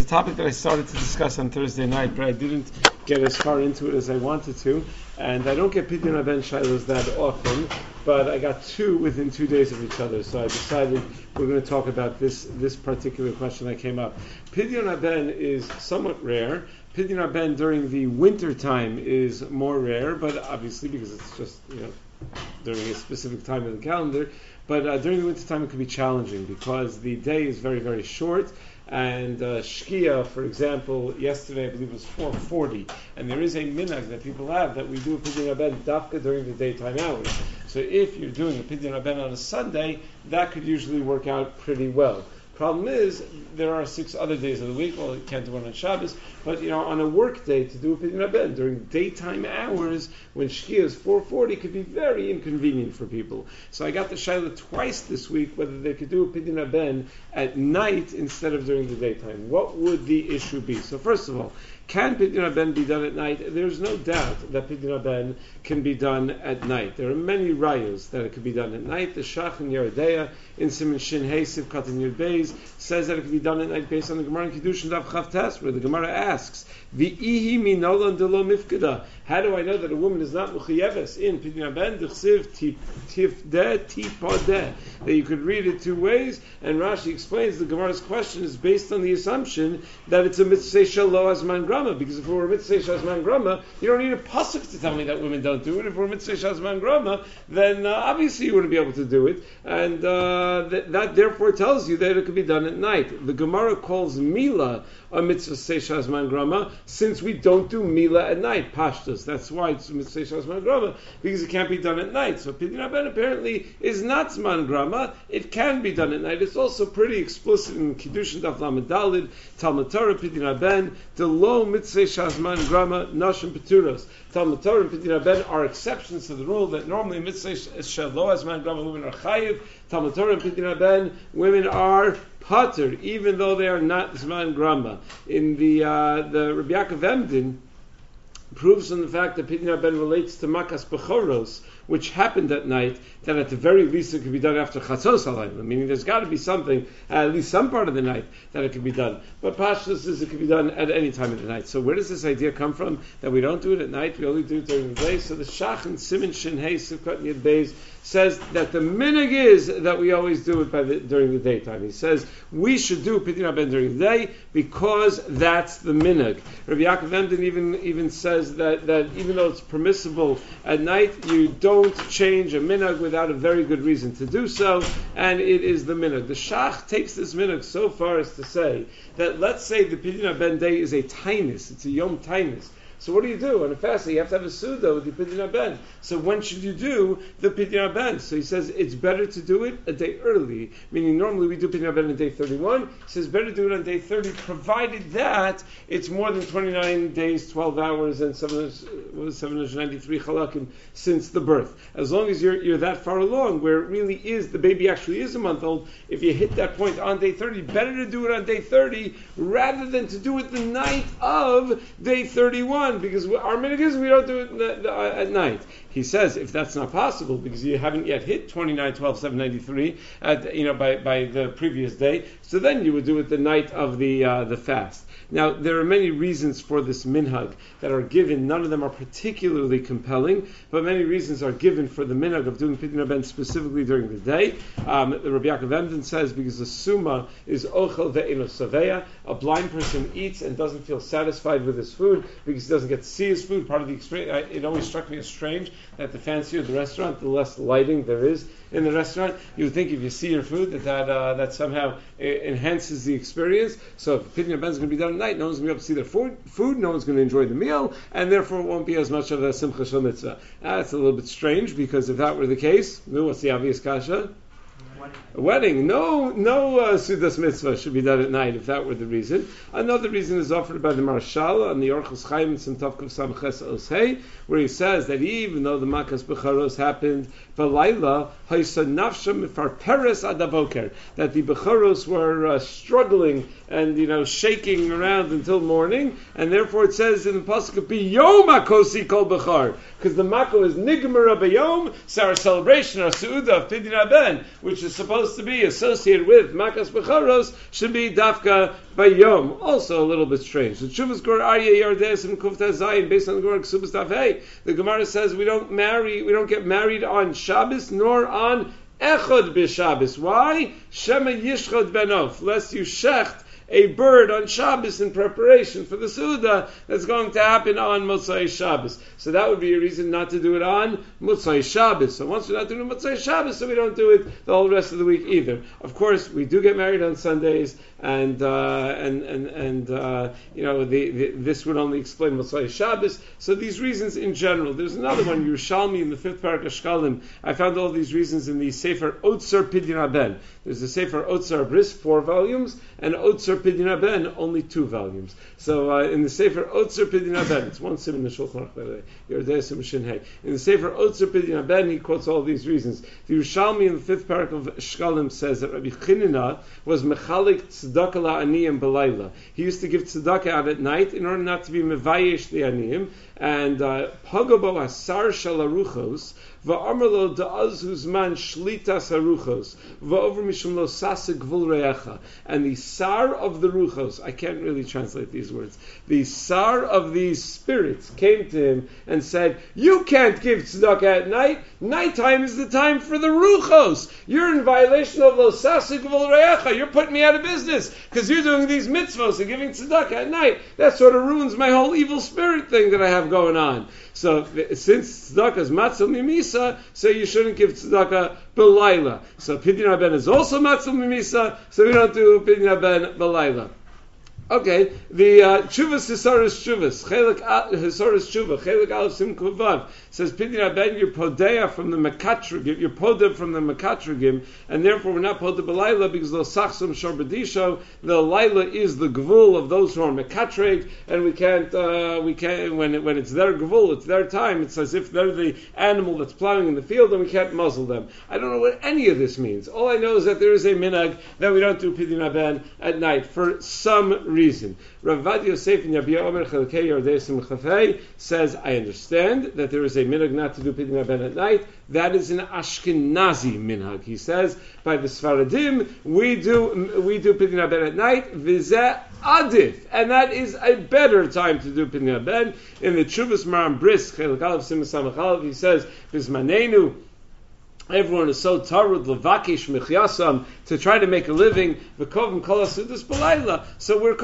a topic that I started to discuss on Thursday night, but I didn't get as far into it as I wanted to. And I don't get Pidyon Haben Shilos that often, but I got two within 2 days of each other. So I decided we're going to talk about this particular question that came up. Pidyon Haben is somewhat rare. Pidyon Haben during the winter time is more rare, but obviously because it's just, during a specific time of the calendar. But during the winter time it can be challenging because the day is very, very short. And Shkia, for example, yesterday I believe it was 4:40, and there is a minhag that people have that we do a Pidyon Haben dafka during the daytime hours. So if you're doing a Pidyon Haben on a Sunday, that could usually work out pretty well. Problem is, there are 6 other days of the week. Well, you can't do one on Shabbos, but on a work day to do a Pidyon Haben during daytime hours when Shkia is 4:40 could be very inconvenient for people. So I got the shaila twice this week whether they could do a Pidyon Haben at night instead of during the daytime. What would the issue be? So first of all, can Pidyon Haben be done at night? There's no doubt that Pidyon Haben can be done at night. There are many rayos that it could be done at night. The Shach and Yeridea in Siman Shin Hey Sivkat and Yud Beis says that it can be done at night based on the Gemara in Kiddushin Daf Chav Tes, where the Gemara asks, "V'ihi minolan delo mifkeda." How do I know that a woman is not mechayeves in Pidyon Haben? D'chsiv tifdeh tipadeh. That you could read it 2 ways, and Rashi explains the Gemara's question is based on the assumption that it's a mitzvah shelo azman grama. Because if it were a mitzvah shelo azman grama, you don't need a pasuk to tell me that women don't do it. If it were a mitzvah shelo azman grama, then obviously you wouldn't be able to do it, and that therefore tells you that it could be done at night. The Gemara calls Mila a mitzvah seisha azman grama, since we don't do Mila at night, pashtus. That's why it's a mitzvah seisha azman grama, because it can't be done at night. So Pidyon Haben apparently is not zman grama. It can be done at night. It's also pretty explicit in Kiddushin Daf Lamed Dalid, Talmud Torah, Pidyon Haben, the low mitzvah seisha azman grama, nashim peturos. Talmud Torah and Pidyon Haben are exceptions to the rule that normally mitzvah shelo azman grama women are chayiv. Talmud Torah and Pidyon Haben women are pater, even though they are not zman grama. In the Rabbi Yaakov Emden proves from the fact that Pidyon Haben relates to makas bechoros, which happened at night, that at the very least it could be done after chatzos halayla, meaning there's got to be something, at least some part of the night, that it could be done. But pashtus is it could be done at any time of the night. So where does this idea come from, that we don't do it at night, we only do it during the day? So the Shach and Siman Shin Hey Sivkat Yud Beis says that the minhag is that we always do it during the daytime. He says we should do Pidyon Haben during the day because that's the minhag. Rabbi Yaakov Emden even says that even though it's permissible at night, you don't change a minhag without a very good reason to do so, and it is the minhag. The Shach takes this minhag so far as to say that, let's say the Pidyon Haben day is a tainus, it's a yom tainus. So what do you do on a fast day? You have to have a suda with the Pidyon Haben. So when should you do the Pidyon Haben? So he says it's better to do it a day early, meaning normally we do Pidyon Haben on day 31. He says better to do it on day 30, provided that it's more than 29 days, 12 hours, and 793 chalakim since the birth. As long as you're that far along, where it really is, the baby actually is a month old, if you hit that point on day 30, better to do it on day 30 rather than to do it the night of day 31. Because our minhag is we don't do it at night. He says if that's not possible because you haven't yet hit 29/12/793 by the previous day, so then you would do it the night of the fast. Now there are many reasons for this minhag that are given. None of them are particularly compelling, but many reasons are given for the minhag of doing Pidyon Haben specifically during the day. Rabbi Yaakov Emden says because the summa is ochel ve'eno saveya, a blind person eats and doesn't feel satisfied with his food because he doesn't get to see his food. Part of the experience, it always struck me as strange that the fancier the restaurant, the less lighting there is in the restaurant. You would think if you see your food that somehow enhances the experience. So if Pidyon Haben is going to be done at night, no one's going to be able to see their food, no one's going to enjoy the meal, and therefore it won't be as much of a simcha shel mitzvah. That's a little bit strange, because if that were the case, what's the obvious kasha? A wedding. No Sudas Mitzvah should be done at night if that were the reason. Another reason is offered by the Marshal on the Orchos Chaim in Simtavkov Samches Osei, where he says that even though the Makas Becharos happened V'layla, Haysa Nafsha Mifar Peres Adaboker, that the Becharos were struggling and shaking around until morning, and therefore it says in the pasuk biyom hakosi kol bechar, because the mako is nigmara biyom. So our celebration, our suuda of Pidyon Ben, which is supposed to be associated with makas becharos, should be dafka bayom. Also a little bit strange. The Shuvas Gur Aryeh Yardes and Kufta Zayin, based on the Gur Ksubas Daf Hey, the Gemara says we don't get married on Shabbos nor on Echad b'Shabbos. Why? Shema Yishchad Benof, lest you shecht a bird on Shabbos in preparation for the Suda that's going to happen on Motzai Shabbos. So that would be a reason not to do it on Motzai Shabbos. So once we're not doing Motzai Shabbos, so we don't do it the whole rest of the week either. Of course, we do get married on Sundays, and this would only explain Motzai Shabbos. So these reasons in general. There's another one, Yerushalmi, in the 5th parak of Shkalim. I found all these reasons in the Sefer Otzer Pidyon Ben. There's a Sefer Otzer Bris, 4 volumes, and Otzer Pidyon Ben, only 2 volumes. So in the Sefer Otzer Pidyon Ben, it's one sim in the Shulchan Aruch, by the way, Yerdei Sim Shin Hey. In the Sefer Otzer Pidyon Ben, he quotes all these reasons. The Yerushalmi in the 5th parak of Shkalim says that Rabbi Chinina was mechalik tzedakah la'aniyim b'layla. He used to give tzedakah out at night in order not to be mevayesh the aniyim, and pagabo asar shalaruchos va'amarlo da'azuz man shlitas haruchos va'over mishum lo sasek gvul re'echa. And the sar of the ruchos, I can't really translate these words, the sar of these spirits came to him and said, you can't give tzedakah at night. Nighttime is the time for the ruchos. You're in violation of lo sasek gvul re'echa. You're putting me out of business because you're doing these mitzvos and giving tzedakah at night. That sort of ruins my whole evil spirit thing that I have going on. So since tzedakah is matzil mimisa, so you shouldn't give tzedakah b'layla. So Pidyon Ben is also matzil mimisa, so we don't do Pidyon Ben b'layla. Okay, the Chuvas Hisaris Chuvas, Chelik Hisaris Chuva, Chelik Aleph Sim Kuvav, says Pidyon Ben, you're podeya from the Mekatrigim, you're podeya from the Mekatrigim, and therefore we're not podeya b'layla because the Sachsum Shorbedisho, the Layla is the Gvul of those who are Mekatreg, and we can't when it's their Gvul, it's their time, it's as if they're the animal that's plowing in the field, and we can't muzzle them. I don't know what any of this means. All I know is that there is a minhag that we don't do Pidyon Ben at night for some reason. Rav Vad Yosef in Yabia Omer Chelkei Yordei Sim Chafei says, I understand that there is a minhag not to do Pidyon Ben at night. That is an Ashkenazi minhag. He says, by the Sfaradim, we do Pidyon Ben at night, v'zeh adif, and that is a better time to do Pidyon Ben. In the Chuvas Maram Bris, Chelek Aleph Sim Samach Aleph, he says, Bizmanenu, everyone is so tarud levakish mechyasam to try to make a living. V'kovim kol hasudas b'layla. So we're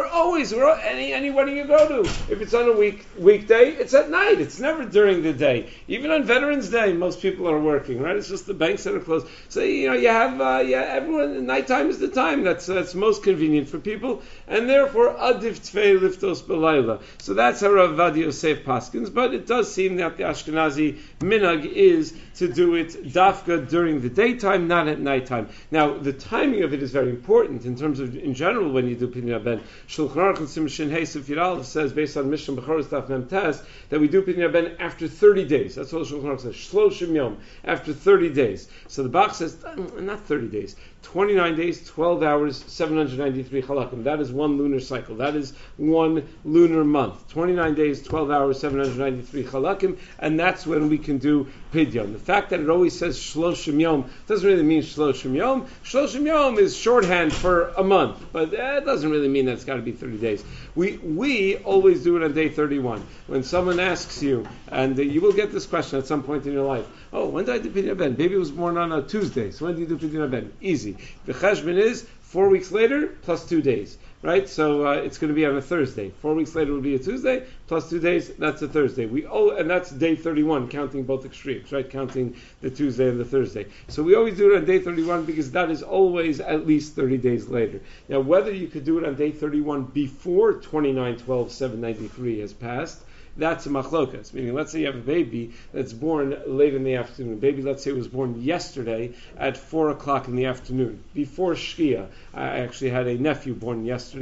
any wedding you go to. If it's on a weekday, it's at night. It's never during the day. Even on Veterans Day, most people are working. Right? It's just the banks that are closed. So you have everyone. Nighttime is the time that's most convenient for people, and therefore adif tfei liftos b'layla. So that's how Rav Vad Yosef paskins. But it does seem that the Ashkenazi minhag is to do it dafka during the daytime, not at nighttime. Now, the timing of it is very important in terms of, in general, when you do Pidyon Ben. Shulchan Aruch and Sim Shin Hey Sefir Aleph says, based on Mishnah Bechoros Daf Mem Tes, that we do Pidyon Ben after 30 days. That's what Shulchan Aruch says. Shloshim Yom, after 30 days. So the Bach says, not 30 days. 29 days, 12 hours, 793 halakim. That is one lunar cycle. That is one lunar month. 29 days, 12 hours, 793 halakim, and that's when we can do Pidyon. The fact that it always says Shloshim Yom doesn't really mean Shloshim Yom. Shloshim Yom is shorthand for a month, but that doesn't really mean that it's got to be 30 days. We always do it on day 31. When someone asks you, and you will get this question at some point in your life, oh, when did I do Pidyon Ben? Baby was born on a Tuesday, so when do you do Pidyon Ben? Easy. The cheshbon is 4 weeks later plus 2 days, right? So it's going to be on a Thursday. 4 weeks later will be a Tuesday plus 2 days. That's a Thursday. And that's day 31, counting both extremes, right? Counting the Tuesday and the Thursday. So we always do it on day 31 because that is always at least 30 days later. Now, whether you could do it on day 31 before 29/12/793 has passed, that's a machlokas. Meaning, let's say you have a baby that's born late in the afternoon. Baby, let's say, was born yesterday at 4 o'clock in the afternoon, before Shkia. I actually had a nephew born yesterday,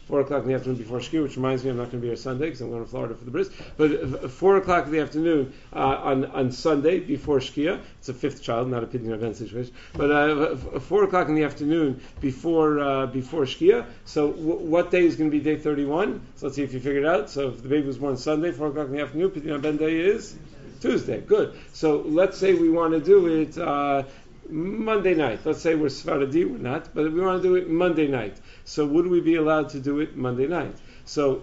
4 o'clock in the afternoon before Shkia, which reminds me I'm not going to be here Sunday because I'm going to Florida for the bris. But 4 o'clock in the afternoon on Sunday before Shkia, it's a fifth child, not a Pidyon event situation, but 4 o'clock in the afternoon before Shkia. So what day is going to be day 31? So let's see if you figured it out. So if the baby was born Sunday, 4 o'clock in the afternoon, Pidyon Ben day is Tuesday. Good. So let's say we want to do it Monday night. Let's say we're Sephardi, we're not, but we want to do it Monday night. So would we be allowed to do it Monday night? So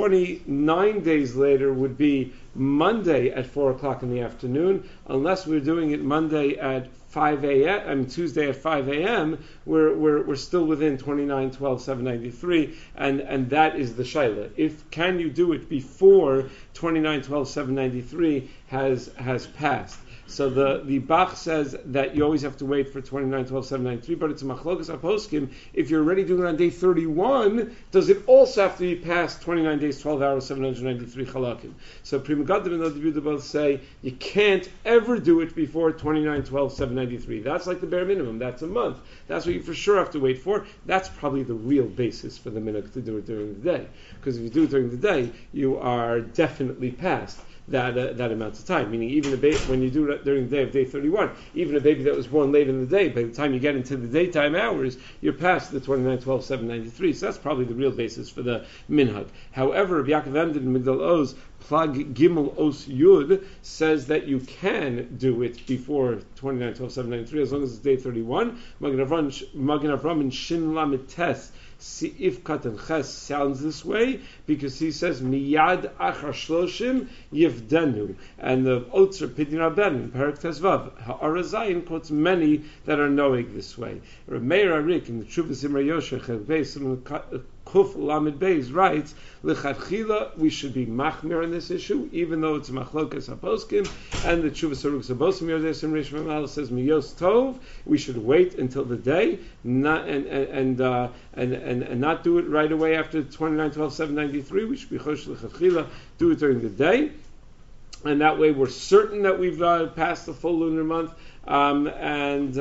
29 days later would be Monday at 4 o'clock in the afternoon, unless we're doing it Monday at 5 a.m. I mean Tuesday at 5 a.m. We're still within 29/12/793, and that is the shaila. If can you do it before 29/12/793 has passed? So the Bach says that you always have to wait for 29/12/793, but it's a machlokas aposkim. If you're already doing it on day 31, does it also have to be past 29 days, 12 hours, 793 chalakim? So Pri Megadim and Oded both say you can't ever do it before 29/12/793. That's like the bare minimum. That's a month. That's what you for sure have to wait for. That's probably the real basis for the minhag to do it during the day. Because if you do it during the day, you are definitely past that amount of time. Meaning, even a baby, when you do it during the day of day 31, even a baby that was born late in the day, by the time you get into the daytime hours, you're past the 29/12/793. So that's probably the real basis for the minhag. However, Rabbi Yaakov Emden in Migdal Oz, Plag Gimel Os Yud, says that you can do it before 29/12/793 as long as it's day 31. Magen Avram in Shin Lamed Tes Si'if Katan Ches sounds this way because he says Miyad Achar Shloshim Yivdenu, and the Otzer Pidyon Rabban Parak Tezvav Ha'arazayin quotes many that are knowing this way. Rav Meir Arik in the Tshuvas Imre Yoshech based on Kuf Lamed Beis writes, L'chadchila, we should be machmir on this issue, even though it's a machlokas haposkim, and the Tshuvas Aruk Sabosim Yodes and Rish Mamal says Miyos Tov, we should wait until the day, not and not do it right away after 29/12/793. We should be chosh l'chadchila, do it during the day, and that way we're certain that we've passed the full lunar month, and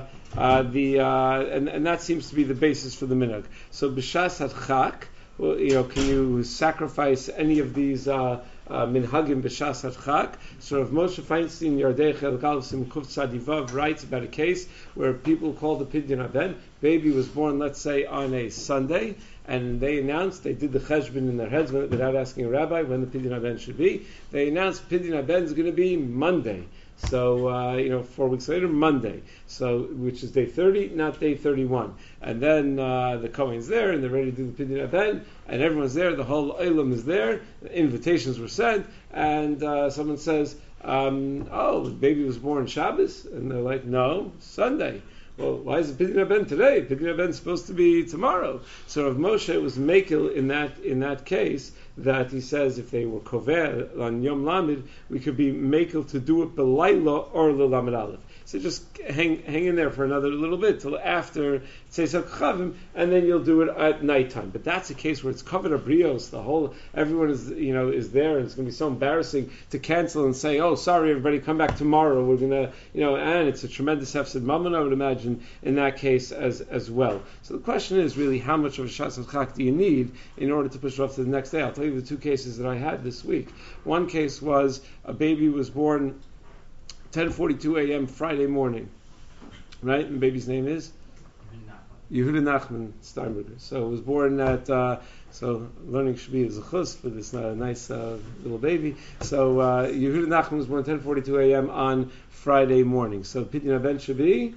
that seems to be the basis for the minhag. So b'shas hadchak, well, can you sacrifice any of these minhagim b'shas hadchak? So Rav Moshe Feinstein Yardei Chel Galsim Kuf Tzadivav writes about a case where people called the Pidyon Aben. Baby was born, let's say, on a Sunday, and they announced, they did the cheshbon in their heads without asking a rabbi when the Pidyon Aben should be. They announced Pidyon Aben is going to be Monday. So, 4 weeks later, Monday. So, which is day 30, not day 31. And then the Kohen's there, and they're ready to do the Pidyon Aben, and everyone's there, the whole Olam is there, the invitations were sent, and someone says, the baby was born Shabbos? And they're like, no, Sunday. Well, why is the Pidyon Aben today? Pidyon Aben is supposed to be tomorrow. So Rav Moshe was makel in that case, that he says if they were kover on Yom Lamed, we could be makel to do it belayla or l'lamed aleph. So just hang in there for another little bit till after Tzeisat Chavim, and then you'll do it at nighttime. But that's a case where it's covered abrios. Everyone is there, and it's going to be so embarrassing to cancel and say, "Oh, sorry, everybody, come back tomorrow." We're going to, and it's a tremendous hefsed mammon, I would imagine, in that case as well. So the question is really, how much of a shas chak do you need in order to push it off to the next day? I'll tell you the two cases that I had this week. One case was a baby was born 10:42 a.m. Friday morning, right? And the baby's name is Yehuda Nachman Steinberger. So it was born at learning should be a zechus for this nice little baby. So Yehuda Nachman was born 10:42 a.m. on Friday morning. So Pidyon Aben should be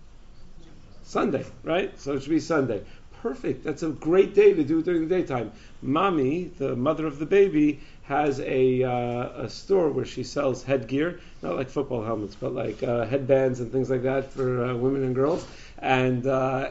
Sunday, right? So it should be Sunday. Perfect. That's a great day to do it during the daytime. Mommy, the mother of the baby, has a store where she sells headgear, not like football helmets, but like headbands and things like that for women and girls. And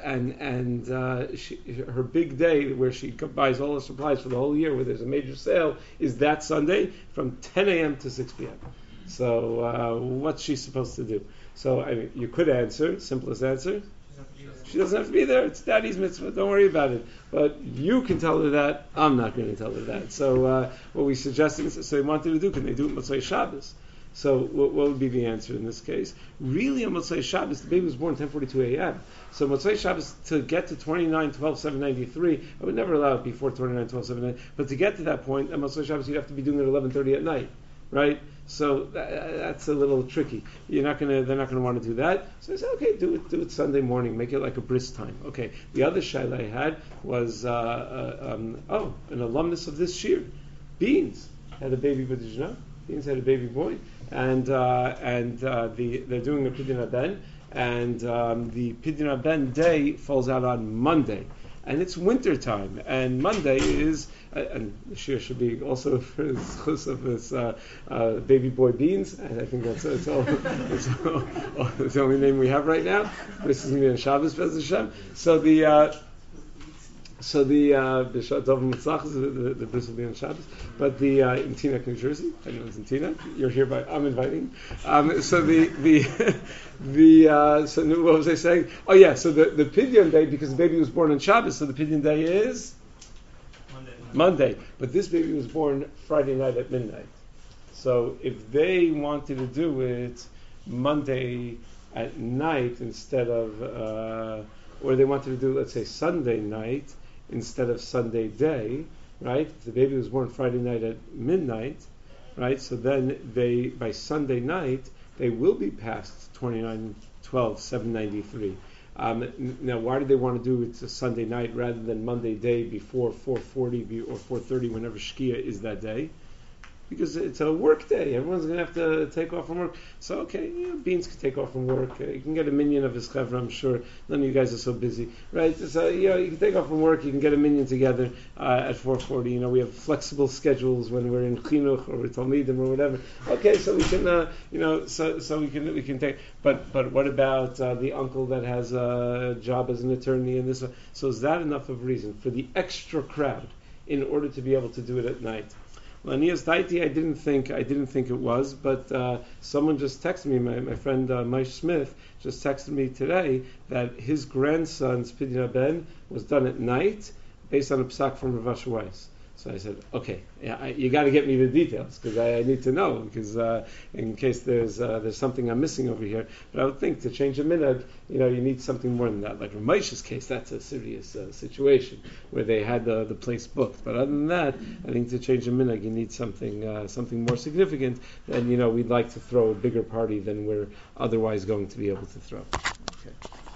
her big day where she buys all the supplies for the whole year, where there's a major sale, is that Sunday from 10 a.m. to 6 p.m. So what's she supposed to do? So you could answer, simplest answer. She doesn't have to be there. It's daddy's mitzvah. Don't worry about it. But you can tell her that. I'm not going to tell her that. So what we suggested, so they wanted to do, can they do it Motzei Shabbos? So what would be the answer in this case? Really, on Motzei Shabbos, the baby was born 10:42 a.m. So Motzei Shabbos, to get to 29/12/793, I would never allow it before 29/12/793. But to get to that point, on Motzei Shabbos, you'd have to be doing it at 11:30 at night, right? So that's a little tricky. They're not gonna want to do that. So I said, okay, do it Sunday morning. Make it like a bris time. Okay. The other shaila I had was an alumnus of this shir, Beans had a baby. But did you know? Beans had a baby boy, and they're doing a pidyon haben, and the pidyon haben day falls out on Monday. And it's winter time, and Monday is, and the shir should be also for the schus of this baby boy Beans. And I think it's the only name we have right now. This is going to be on Shabbos, Bez Hashem. So the B'Shat Tov Mitzlach is the bris will be on Shabbos, but in Teaneck, New Jersey, everyone's in Teaneck. You're here I'm inviting. So what was I saying? Oh yeah, so the Pidyon day, because the baby was born on Shabbos, so the Pidyon day is Monday. But this baby was born Friday night at midnight. So if they wanted to do it Monday at night instead of, or they wanted to do, let's say, Sunday night instead of Sunday day, right? If the baby was born Friday night at midnight, right? So then by Sunday night, they will be past 29/12/793. Now, why do they want to do it to Sunday night rather than Monday day before 4:40 or 4:30, whenever Shkia is that day? Because it's a work day. Everyone's going to have to take off from work. So, okay, Beans can take off from work. You can get a minion of his chevra, I'm sure. None of you guys are so busy, right? So, you can take off from work. You can get a minion together at 4:40. We have flexible schedules when we're in chinuch or we're talmidim or whatever. Okay, so we can, so we can take. But what about the uncle that has a job as an attorney and this? So is that enough of a reason for the extra crowd in order to be able to do it at night? Lanias Daiti, I didn't think it was, but someone just texted me. My friend Mike Smith just texted me today that his grandson's pidyon haben was done at night, based on a psak from Rav Asher Weiss. So I said, okay, you got to get me the details because I need to know, because in case there's something I'm missing over here. But I would think to change a minhag, you need something more than that. Like in Moshe's case, that's a serious situation where they had the place booked. But other than that, I think to change a minhag, you need something more significant. And we'd like to throw a bigger party than we're otherwise going to be able to throw. Okay.